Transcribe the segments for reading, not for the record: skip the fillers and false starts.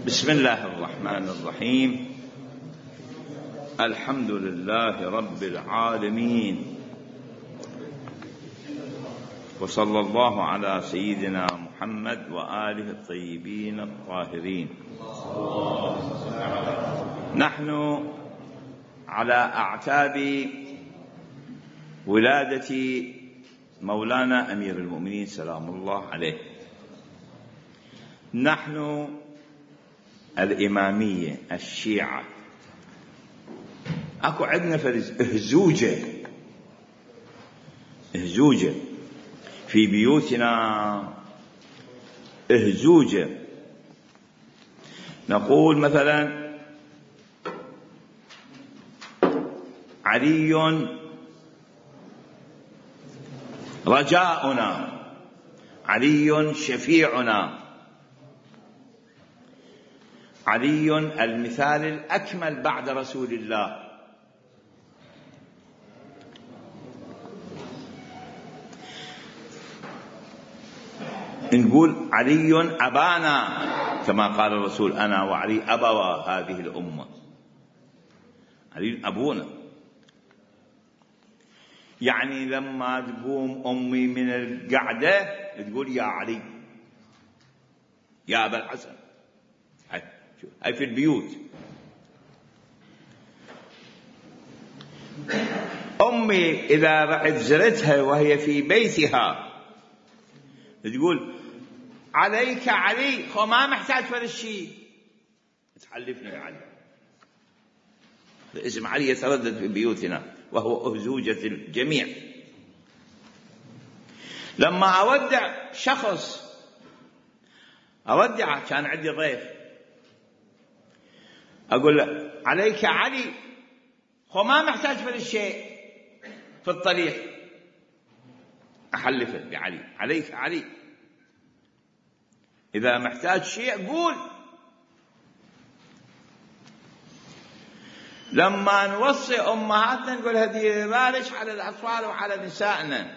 بسم الله الرحمن الرحيم. الحمد لله رب العالمين، وصلى الله على سيدنا محمد وآله الطيبين الطاهرين. نحن على أعتاب ولادة مولانا أمير المؤمنين سلام الله عليه. نحن الإمامية الشيعة أكو عندنا إهزوجة في بيوتنا، إهزوجة. نقول مثلا علي رجاؤنا، علي شفيعنا، علي المثال الأكمل بعد رسول الله. نقول علي أبانا، كما قال الرسول: أنا وعلي أبوا هذه الأمة. علي أبونا، يعني لما تقوم أمي من القعدة تقول: يا علي، يا أبا الحسن. هاي في البيوت. أمي إذا رحت زرتها وهي في بيتها تقول: عليك علي، ما محتاج ولا شيء، تحلفني علي. اسم علي يتردد في بيوتنا وهو أهزوجة الجميع. لما أودع شخص، أودعه، كان عندي ضيف، أقول له: عليك علي، ما محتاج ولا شيء في الطريق، أحلفه بعلي، عليك علي، إذا محتاج شيء قول. لما نوصي أمهاتنا نقول: هدي بالك على الأطفال وعلى نسائنا،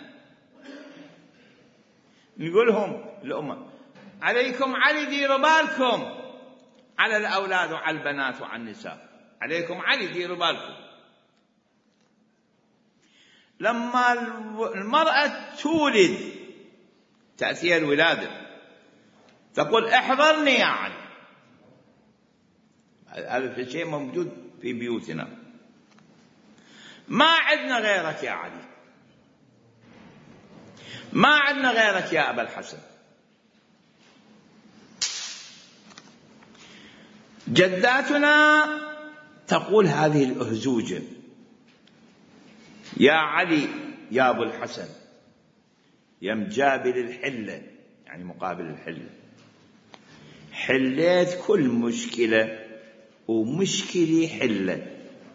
نقولهم الأمة: عليكم علي، ديروا بالكم على الأولاد وعلى البنات وعلى النساء، عليكم علي، ديروا بالكم. لما المرأة تولد، تأتيها الولادة، تقول: احضرني يا علي. هذا الشيء موجود في بيوتنا. ما عندنا غيرك يا علي، ما عندنا غيرك يا أبا الحسن. جداتنا تقول هذه الأهزوجة: يا علي، يا أبو الحسن، يا مجابل الحلة، يعني مقابل الحلة، حليت كل مشكلة ومشكلة حلة.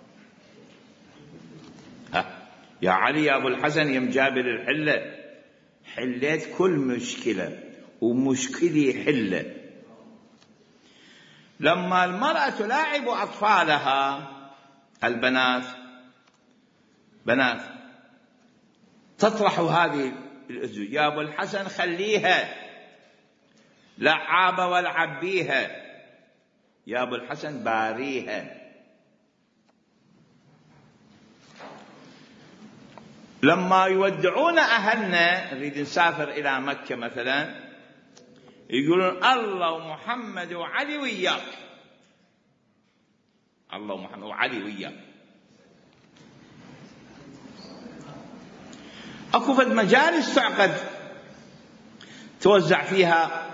يا علي، يا أبو الحسن، يا مجابل الحلة، حليت كل مشكلة ومشكلة حلة. لما المرأة تلاعب أطفالها، البنات، بنات، تطرح هذه الأزواج: يا أبو الحسن خليها لعابة والعب بيها، يا أبو الحسن باريها. لما يودعون أهلنا، نريد نسافر إلى مكة مثلا، يقولون: الله ومحمد وعلي وياك، الله ومحمد وعلي وياك. أكو فد مجالس تعقد توزع فيها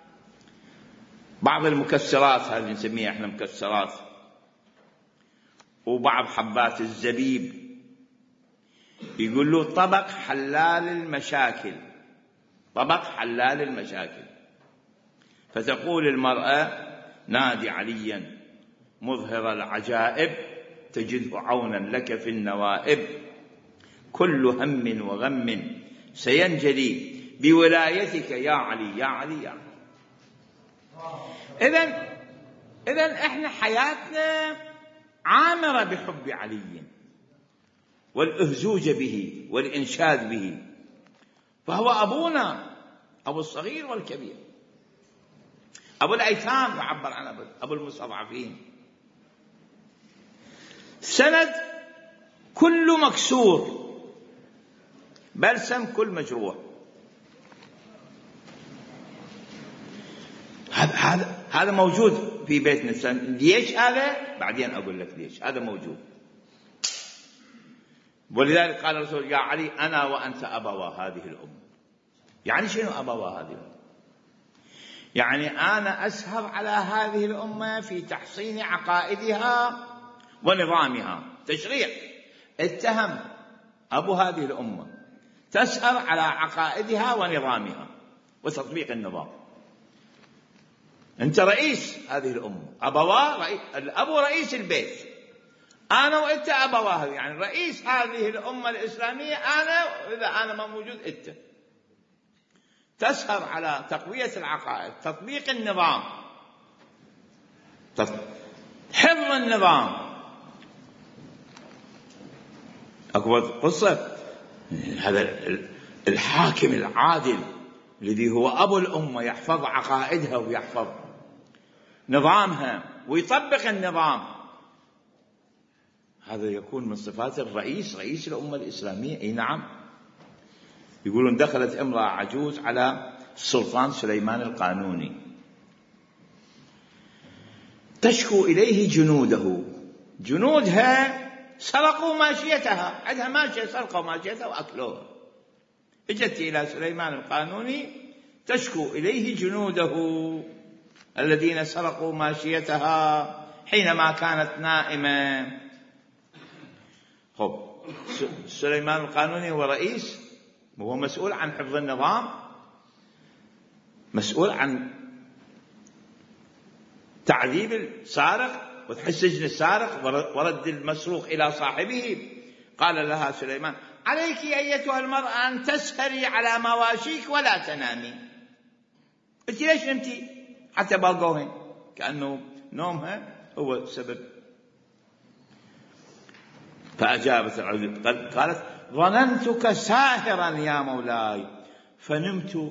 بعض المكسرات، هذه نسميها احنا مكسرات، وبعض حبات الزبيب، يقول له: طبق حلال المشاكل، طبق حلال المشاكل. فتقول المرأة: نادي عليا مظهر العجائب، تجده عونا لك في النوائب، كل هم وغم سينجلي بولايتك يا علي، يا علي، يا علي. إذن إحنا حياتنا عامرة بحب علي والأهزوج به والإنشاد به، فهو أبونا، أبو الصغير والكبير. أبو الأيتام يعبر عن أبو المستضعفين. سند كل مكسور، بلسم كل مجروح. هذا موجود في بيت نسان. ليش هذا؟ بعدين أقول لك ليش هذا موجود. ولذلك قال الرسول: يا علي أنا وأنت أبوا هذه الأمة. يعني شنو أبوا هذه الأمة؟ يعني أنا أسهر على هذه الأمة في تحصين عقائدها ونظامها. تشريع. اتهم أبو هذه الأمة تسهر على عقائدها ونظامها وتطبيق النظام. أنت رئيس هذه الأمة. الأبو رئيس البيت، أنا وأنت أبواه، يعني رئيس هذه الأمة الإسلامية أنا، وإذا أنا ما موجود أنت. تسهر على تقوية العقائد، تطبيق النظام، حفظ النظام. أكبر قصة هذا الحاكم العادل الذي هو أبو الأمة يحفظ عقائدها ويحفظ نظامها ويطبق النظام. هذا يكون من صفات الرئيس، رئيس الأمة الإسلامية. أي نعم. يقولون دخلت امرأة عجوز على السلطان سليمان القانوني تشكو إليه جنوده. جنودها سرقوا ماشيتها، عندها ماشية سرقوا ماشيتها وأكلوها. اجت إلى سليمان القانوني تشكو إليه جنوده الذين سرقوا ماشيتها حينما كانت نائمة. سليمان القانوني هو رئيس، وهو مسؤول عن حفظ النظام، مسؤول عن تعذيب السارق وتحس سجن السارق ورد المسروق إلى صاحبه. قال لها سليمان: عليك أيتها المرأة أن تسهري على مواشيك ولا تنامي. قلت: ليش نمتي؟ حتى باقوهن، كأنه نومها هو السبب. فأجابت العجوز قالت: ظننتك ساهرا يا مولاي فنمت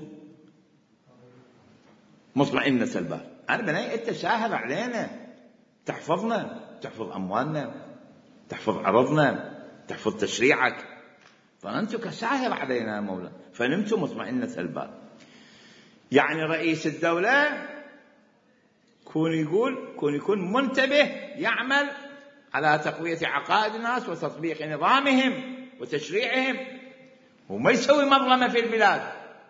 مطمئنة البال. أنا بني أنت ساهر علينا، تحفظنا، تحفظ أموالنا، تحفظ عرضنا، تحفظ تشريعك. ظننتك ساهر علينا يا مولاي فنمت مطمئنة البال. يعني رئيس الدولة يكون منتبه، يعمل على تقوية عقائد الناس وتطبيق نظامهم وتشريعهم، وما يسوي مظلمة في البلاد.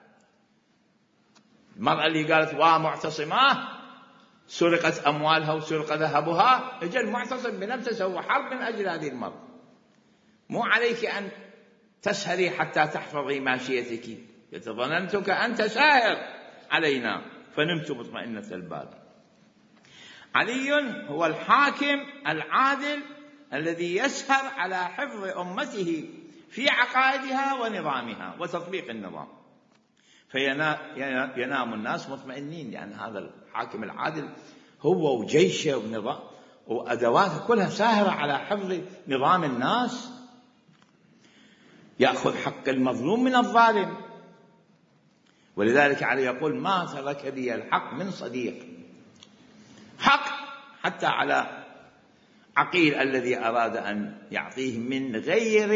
المرأة اللي قالت معتصماه سرقت أموالها وسرق ذهبها، اجى المعتصم بنفسه سوى حرب من أجل هذه المرأة. مو عليك أن تسهري حتى تحفظي ماشيتك، ظننتك أنت ساهر علينا فنمت مطمئنة البال. علي هو الحاكم العادل الذي يسهر على حفظ أمته في عقائدها ونظامها وتطبيق النظام، فينام الناس مطمئنين، لأن هذا الحاكم العادل هو وجيشه ونظام وأدواته كلها ساهرة على حفظ نظام الناس، يأخذ حق المظلوم من الظالم. ولذلك علي يقول: ما ترك لي الحق من صديق. حق حتى على عقيل الذي أراد أن يعطيه من غير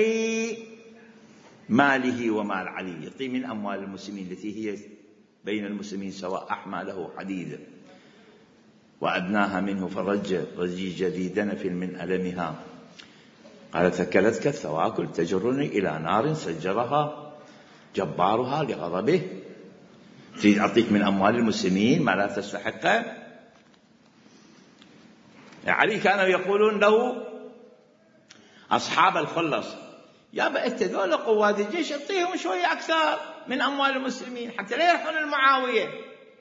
ماله ومال علي، يعطيه من أموال المسلمين التي هي بين المسلمين سواء، أحمى له حديدا وأدناها منه فرجي جديدا في من ألمها. قال: ثكلتك الثواكل تجرني إلى نار سجرها جبارها لغضبه. تريد أعطيك من أموال المسلمين ما لا تستحقه. علي كانوا يقولون له أصحاب الخلص: يا بأت ذول قوات الجيش اعطيهم شوية أكثر من أموال المسلمين حتى لا يرحون المعاوية،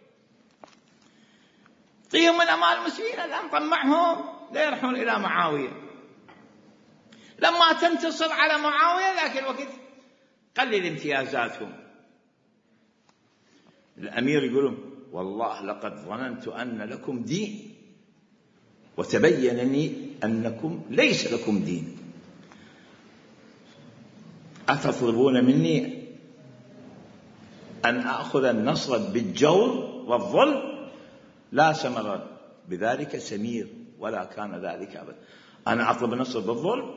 اعطيهم من أموال المسلمين الآن طمعهم لا يرحون إلى معاوية. لما تنتصر على معاوية ذاك الوقت قلل امتيازاتهم. الأمير يقولون: والله لقد ظننت أن لكم دين وتبينني أنكم ليس لكم دين، أتطلبون مني أن أخذ النصر بالجور والظلم لا ثمر بذلك سمير ولا كان ذلك أبدا. أنا أطلب النصر بالظلم،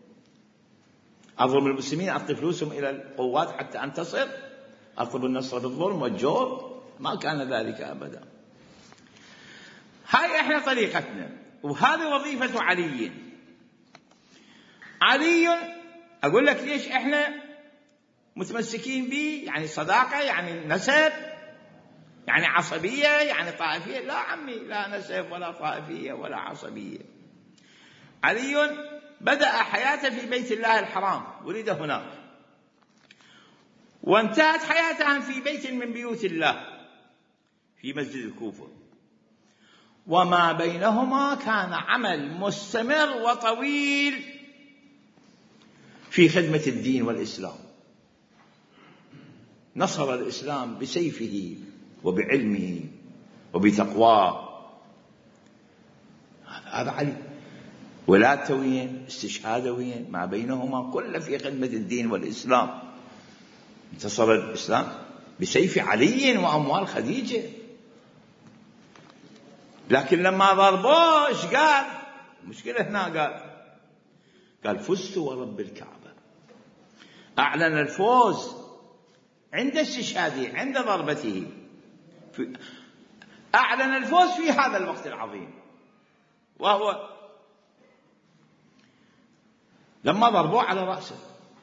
أظلم المسلمين، أعطي فلوسهم إلى القوات حتى أنتصر، أطلب النصر بالظلم والجور؟ ما كان ذلك أبدا. هاي إحنا طريقتنا، وهذه وظيفة علي. علي أقول لك ليش إحنا متمسكين به، يعني صداقة، يعني نسب، يعني عصبية، يعني طائفية؟ لا عمي، لا نسب ولا طائفية ولا عصبية. علي بدأ حياته في بيت الله الحرام، ولد هناك، وانتهت حياته في بيت من بيوت الله في مسجد الكوفة، وما بينهما كان عمل مستمر وطويل في خدمة الدين والإسلام. نصر الإسلام بسيفه وبعلمه وبتقواه. هذا علي، ولادته وين، استشهاده وين، ما بينهما كله في خدمة الدين والإسلام. انتصر الإسلام بسيف علي وأموال خديجة. لكن لما ضربوه ايش قال؟ المشكلة هنا قال فزت ورب الكعبة. أعلن الفوز عند استشهاده، عند ضربته، أعلن الفوز في هذا الوقت العظيم، وهو لما ضربوه على رأسه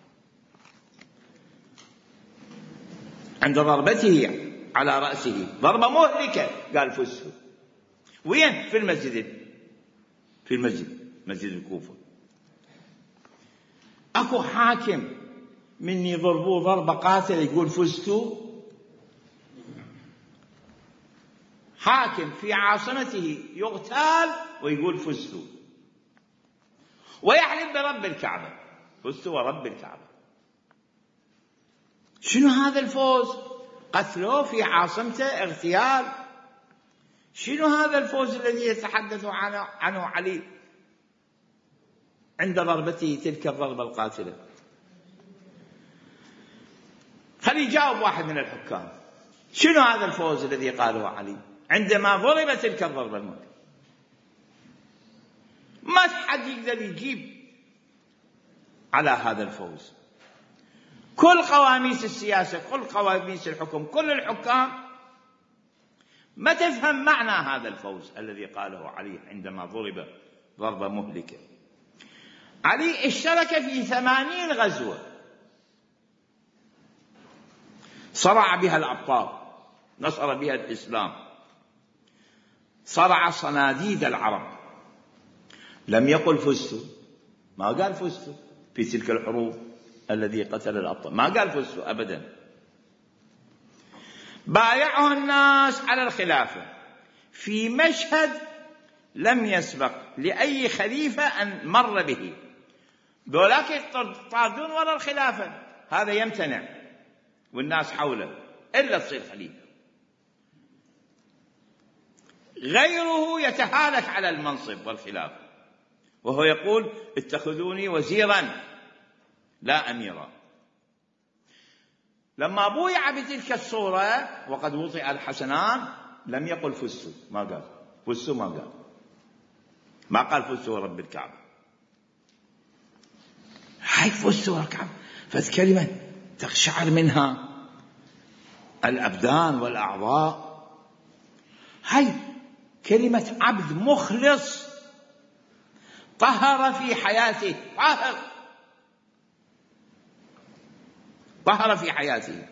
عند ضربته على رأسه ضربة مهلكة، قال فزت. وين؟ في المسجد، مسجد الكوفة. أكو حاكم من يضربوه ضربة قاتلة يقول فزت؟ حاكم في عاصمته يغتال ويقول فزت، ويحلف برب الكعبة، فزت ورب الكعبة. شنو هذا الفوز؟ قتلوه في عاصمته، اغتيال. شنو هذا الفوز الذي يتحدث عنه علي عند ضربته تلك الضربة القاتلة؟ خلي يجاوب واحد من الحكام، شنو هذا الفوز الذي قاله علي عندما ضرب تلك الضربة المهلكة؟ ما حد يقدر يجيب على هذا الفوز. كل قواميس السياسة، كل قواميس الحكم، كل الحكام ما تفهم معنى هذا الفوز الذي قاله علي عندما ضرب ضربة مهلكة. علي اشترك في 80 غزوة صرع بها الأبطال، نصر بها الإسلام، صرع صناديد العرب. لم يقل فزت، ما قال فزت في تلك الحروب الذي قتل الأبطال، ما قال فزت أبدا. بايعه الناس على الخلافة في مشهد لم يسبق لأي خليفة أن مر به. ولكن طاردون وراء الخلافة، هذا يمتنع والناس حوله إلا تصير خليفة. غيره يتهالك على المنصب والخلافة، وهو يقول اتخذوني وزيرا لا أميرا. لما بويع بتلك الصورة وقد وطئ الحسنان لم يقل فزت، ما قال فزت، ما قال فزت ورب الكعبة. هاي فزت ورب الكعبة فكلمة تقشعر منها الأبدان والأعضاء. هاي كلمة عبد مخلص طهر في حياته، طهر في حياته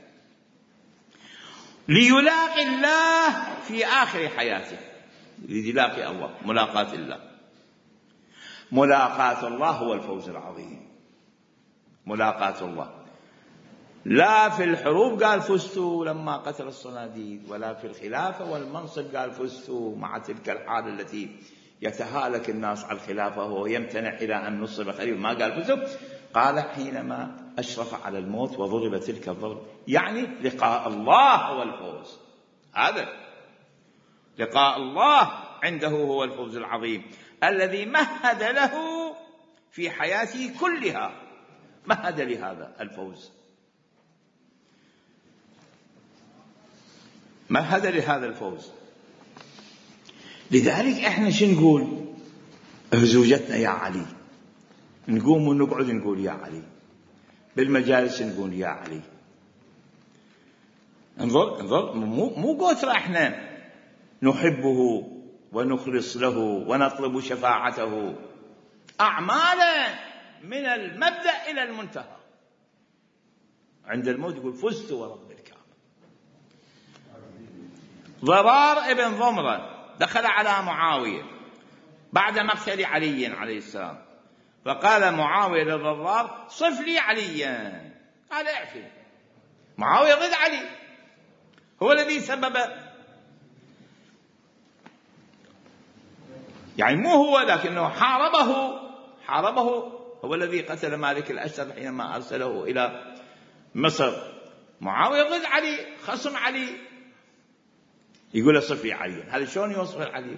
ليلاقي الله في آخر حياته، ليلاقي الله، ملاقاة الله. ملاقاة الله هو الفوز العظيم، ملاقاة الله. لا في الحروب قال فزت لما قتل الصناديد، ولا في الخلافة والمنصب قال فزت مع تلك الحالة التي يتهالك الناس على الخلافة وهو يمتنع إلى أن نصب خليفة، ما قال فزت. قال حينما أشرف على الموت وضرب تلك الضرب، يعني لقاء الله هو الفوز. هذا لقاء الله عنده هو الفوز العظيم الذي مهد له في حياته كلها، مهد لهذا الفوز، مهد لهذا الفوز. لذلك احنا شو نقول زوجتنا يا علي، نقوم ونقعد نقول يا علي، بالمجالس نقول يا علي. انظر مو قوترة، احنا نحبه ونخلص له ونطلب شفاعته أعمالا من المبدأ إلى المنتهى. عند الموت يقول فزت ورب الكعبة. ضرار ابن ضمرة دخل على معاوية بعد مقتل علي عليه السلام، فقال معاوية لضرار صف لي عليا. قال اعفي. معاوية ضد علي، هو الذي سبب، يعني مو هو لكنه حاربه، هو الذي قتل مالك الأشتر حينما أرسله إلى مصر. معاوية ضد علي، خصم علي، يقول له صف لي علي. هذا شلون يوصف علي؟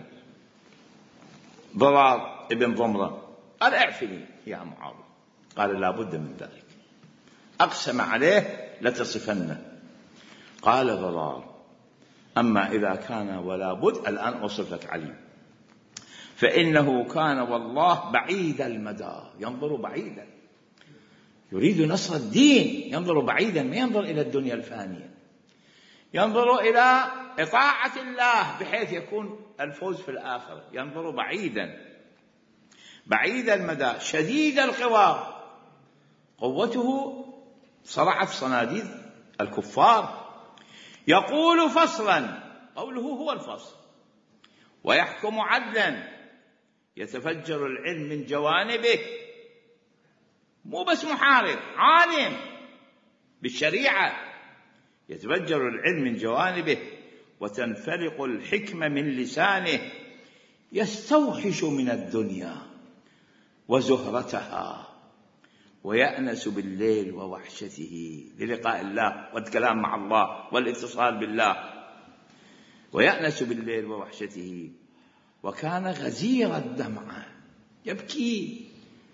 ضرار ابن ضمرة قال اعفني يا معاوية، قال لا بد من ذلك، أقسم عليه لتصفنه. قال ضرار أما إذا كان ولا بد الآن أوصف لك علي، فإنه كان والله بعيد المدى، ينظر بعيدا، يريد نصر الدين، ينظر بعيدا، ما ينظر إلى الدنيا الفانية، ينظر إلى إطاعة الله بحيث يكون الفوز في الآخرة، ينظر بعيدا بعيد المدى شديد القوى، قوته صرعت صناديد الكفار. يقول فصلا، قوله هو الفصل، ويحكم عدلا، يتفجر العلم من جوانبه، مو بس محارب، عالم بالشريعة، يتفجر العلم من جوانبه، وتنفلق الحكمة من لسانه، يستوحش من الدنيا وزهرتها، ويأنس بالليل ووحشته للقاء الله والكلام مع الله والاتصال بالله، ويأنس بالليل ووحشته. وكان غزير الدمعة، يبكي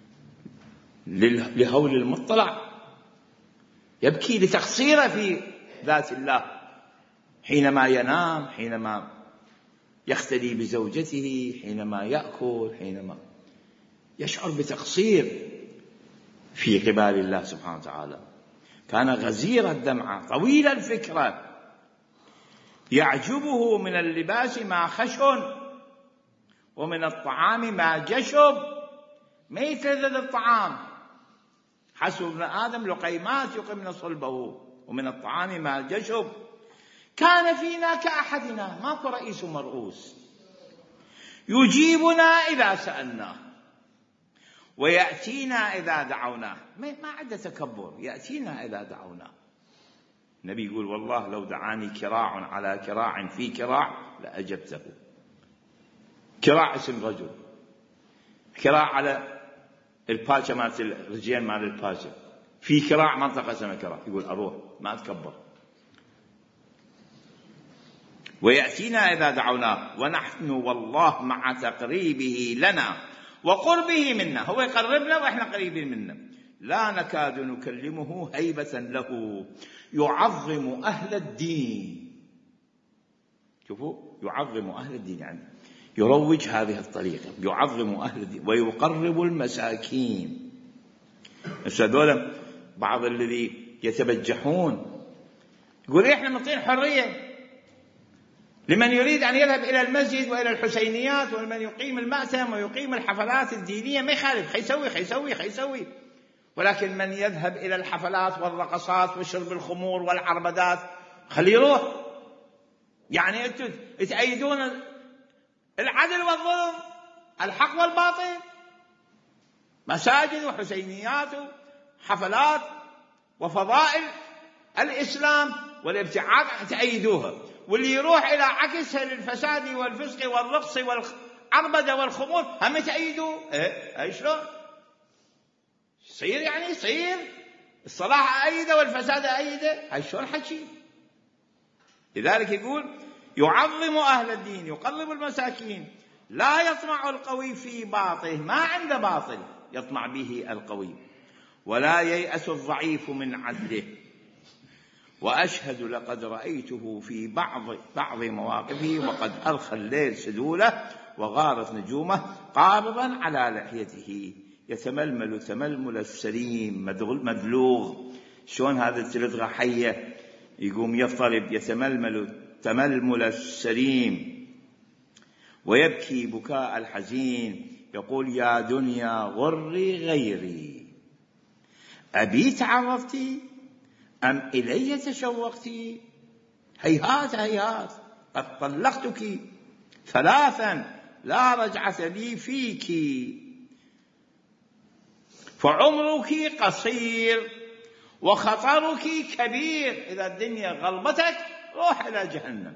لهول المطلع، يبكي لتقصيره في ذات الله، حينما ينام، حينما يختلي بزوجته، حينما يأكل، حينما يشعر بتقصير في قبال الله سبحانه وتعالى. كان غزير الدمعة طويل الفكرة، يعجبه من اللباس ما خشن، ومن الطعام ما جشب، ما يتلذذ الطعام، حسب ابن آدم لقيمات يقمن صلبه، ومن الطعام ما جشب. كان فينا كأحدنا، ماكو رئيس مرؤوس، يجيبنا إذا سألناه، ويأتينا إذا دعوناه، ما عنده تكبر، يأتينا إذا دعوناه. النبي يقول والله لو دعاني كراع على كراع في كراع لأجبته. كراع اسم رجل، كراع على الباشا مالت الرجال مال الباشا، في كراع منطقة اسمها كراع، يقول أروح ما أتكبر. ويأتينا إذا دعوناه، ونحن والله مع تقريبه لنا وقربه منا، هو يقربنا وإحنا قريبين منا، لا نكاد نكلمه هيبة له، يعظم أهل الدين. شوفوا، يعظم أهل الدين، يعني يروج هذه الطريقة، يعظم أهل الدين ويقرب المساكين. هذول بعض الذي يتبجحون، يقول إحنا نعطي حرية لمن يريد أن يذهب إلى المسجد وإلى الحسينيات، ولمن يقيم المأتم ويقيم الحفلات الدينية ما يخالف، خيسوي. ولكن من يذهب إلى الحفلات والرقصات وشرب الخمور والعربدات خليه يروح. يعني أنتم تأيدون العدل والظلم، الحق والباطل، مساجد وحسينيات وحفلات وفضائل الإسلام والابتعاد تأيدوها، واللي يروح إلى عكسها للفساد والفسق والرقص والعربدة والخمور هم تأيدوه. أي شلون يصير؟ يعني يصير الصلاح أيده والفساد أيده، هاي شلون حكي؟ لذلك يقول يعظم أهل الدين، يقرب المساكين، لا يطمع القوي في باطل، ما عنده باطل يطمع به القوي، ولا ييأس الضعيف من عدله. وأشهد لقد رأيته في بعض مواقفه وقد أرخى الليل سدوله، وغارت نجومه قابضا على لحيته يتململ تململ السليم مدلوغ. شلون هذا تلدغة حية يقوم يضطرب، يتململ تململ السليم ويبكي بكاء الحزين، يقول يا دنيا غري غيري، أبي تعرفتي أم إلي تشوقتي؟ هيهات هيهات قد طلقتك ثلاثا لا رجعة لي فيك، فعمرك قصير وخطرك كبير، إذا الدنيا غلبتك روح إلى جهنم.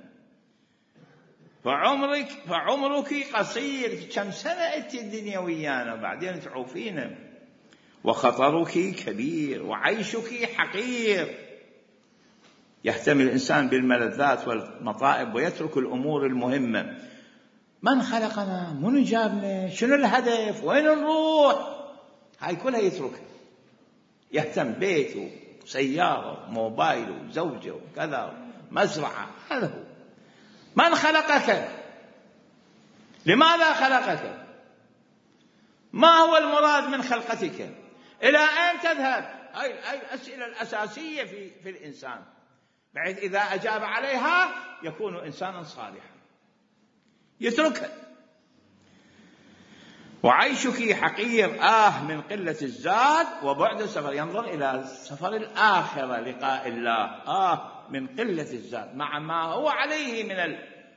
فعمرك قصير، كم سنة أنت الدنيا ويانا وبعدين تعوفينا. وخطرك كبير وعيشك حقير. يهتم الإنسان بالملذات والمطائب ويترك الأمور المهمة. من خلقنا؟ من جابنا؟ شنو الهدف؟ وين نروح؟ هاي كلها يتركها، يهتم بيته وسيارة وموبايل وزوجة وكذا مزرعة. هذا هو. من خلقك؟ لماذا خلقك؟ ما هو المراد من خلقتك؟ إلى أين تذهب؟ هاي الأسئلة الأساسية في الإنسان، بحيث إذا أجاب عليها يكون إنسانا صالحا. يتركها. وعيشك حقير، من قلة الزاد وبعد السفر. ينظر إلى سفر الآخرة لقاء الله. من قلة الزاد مع ما هو عليه من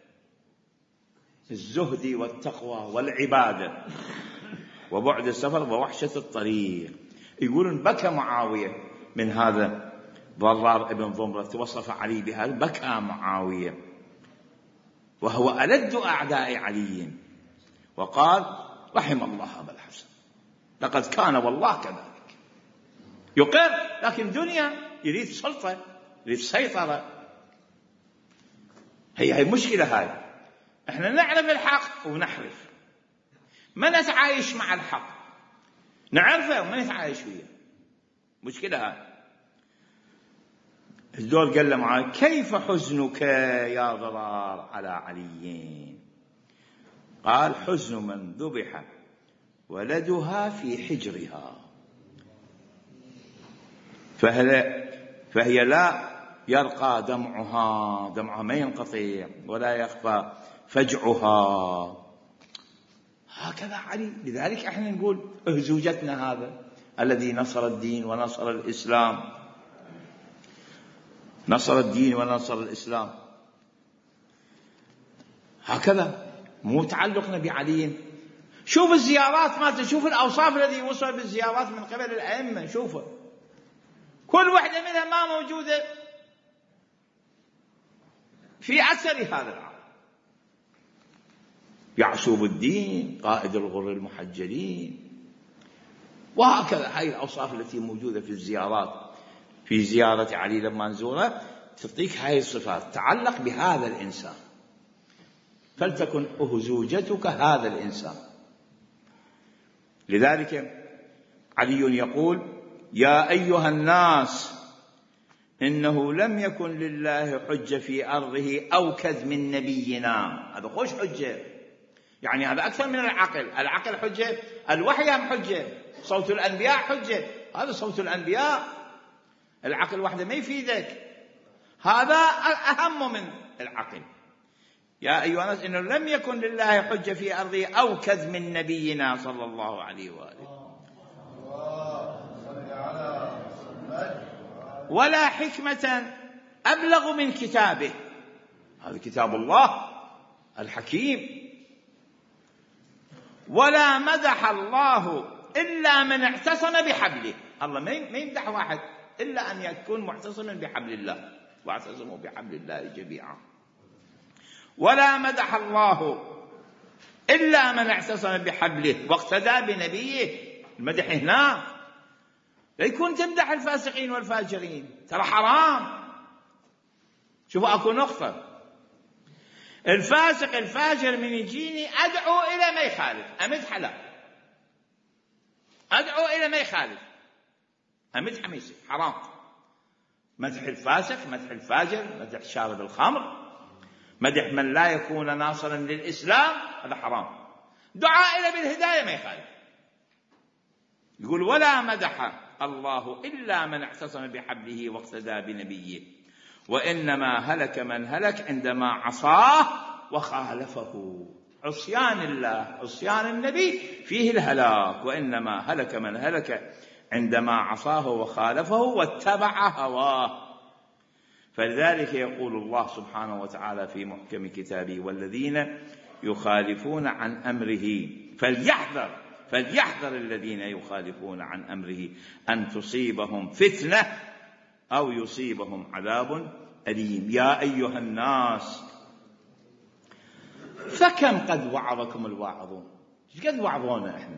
الزهد والتقوى والعبادة، وبعد السفر ووحشة الطريق. يقولون بكى معاوية من هذا ضرار ابن ضمرة، وصف علي بهذا، بكى معاوية وهو ألد أعداء علي، وقال رحم الله أبا الحسن، لقد كان والله كذلك. يقر، لكن دنيا، يريد سلطة، يريد سيطرة. هي مشكلة هاي. احنا نعرف الحق ونحرف، ما نتعايش مع الحق، نعرفه وما نتعايش وياه. مشكلة هاي. الدول قال له معاي كيف حزنك يا ضرار على علي؟ قال حزن من ذبح ولدها في حجرها، فهي لا يرقى دمعها ما ينقطع ولا يخفى فجعها. هكذا علي. لذلك احنا نقول اهزوجتنا هذا الذي نصر الدين ونصر الإسلام، نصر الدين ونصر الإسلام. هكذا مو تعلقنا بعلي. شوف الزيارات مالته، شوف الأوصاف الذي وصل بالزيارات من قبل الأئمة، شوفوا كل واحدة منها ما موجودة في أثر هذا العالم. يعسوب الدين، قائد الغر المحجلين، وهكذا. هاي الأوصاف التي موجودة في الزيارات. في زيارة علي لما نزوره تعطيك هاي الصفات، تعلق بهذا الإنسان، فلتكن أهزوجتك هذا الإنسان. لذلك علي يقول يا أيها الناس إنه لم يكن لله حجة في أرضه أوكد من نبينا. هذا خوش حجة، يعني هذا أكثر من العقل. العقل حجة، الوحي هم حجة، صوت الأنبياء حجة، هذا صوت الأنبياء. العقل وحده ما يفيدك، هذا أهم من العقل. يا أيها الناس إنه لم يكن لله حجة في أرضه أوكد من نبينا صلى الله عليه وآله، ولا حكمة أبلغ من كتابه. هذا كتاب الله الحكيم. ولا مدح الله إلا من اعتصم بحبله. الله ما يمدح واحد إلا أن يكون معتصما بحبل الله، واعتصموا بحبل الله جميعا. ولا مدح الله إلا من اعتصم بحبله واقتدى بنبيه. المدح هنا لا يكون تمدح الفاسقين والفاجرين، ترى حرام. شوفوا أكو نقطة، الفاسق الفاجر من يجيني أدعو إلى ما يخالف أمدح له، أدعو إلى ما يخالف أمدح ما يصير، حرام. مدح الفاسق، مدح الفاجر، مدح شارب الخمر، مدح من لا يكون ناصرا للإسلام هذا حرام. دعاء إلى بالهداية ما يخالف. يقول ولا مدح الله إلا من اعتصم بحبله واقتدى بنبيه، وإنما هلك من هلك عندما عصاه وخالفه. عصيان الله عصيان النبي فيه الهلاك، وإنما هلك من هلك عندما عصاه وخالفه واتبع هواه. فلذلك يقول الله سبحانه وتعالى في محكم كتابه والذين يخالفون عن أمره فليحذر الذين يخالفون عن أمره أن تصيبهم فتنة أو يصيبهم عذاب أليم. يا أيها الناس فكم قد وعظكم الواعظون، قد وعظونا إحنا،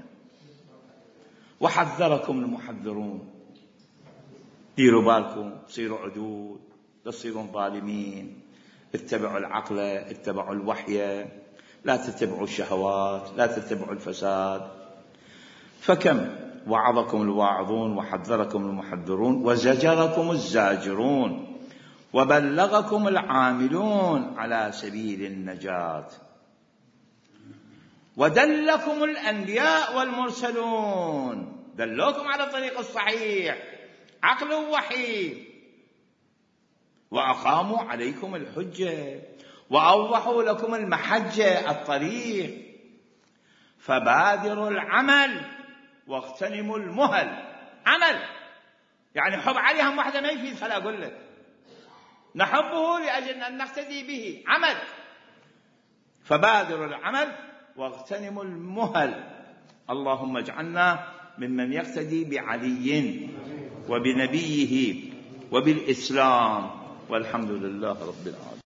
وحذركم المحذرون. ديروا بالكم، صيروا عدود، لا تصيرون ظالمين، اتبعوا العقل، اتبعوا الوحي، لا تتبعوا الشهوات، لا تتبعوا الفساد. فكم وعظكم الواعظون وحذركم المحذرون وزجركم الزاجرون وبلغكم العاملون على سبيل النجاة ودلكم الأنبياء والمرسلون، دلوكم على الطريق الصحيح عقل ووحي، وأقاموا عليكم الحجة وأوضحوا لكم المحجة الطريق. فبادروا العمل واغتنموا المهل. عمل يعني حب عليهم واحدة ما يفيد، فلا أقول لك نحبه لأجل أن نقتدي به. عمل، فبادروا العمل واغتنموا المهل. اللهم اجعلنا ممن يقتدي بعلي وبنبيه وبالإسلام، والحمد لله رب العالمين.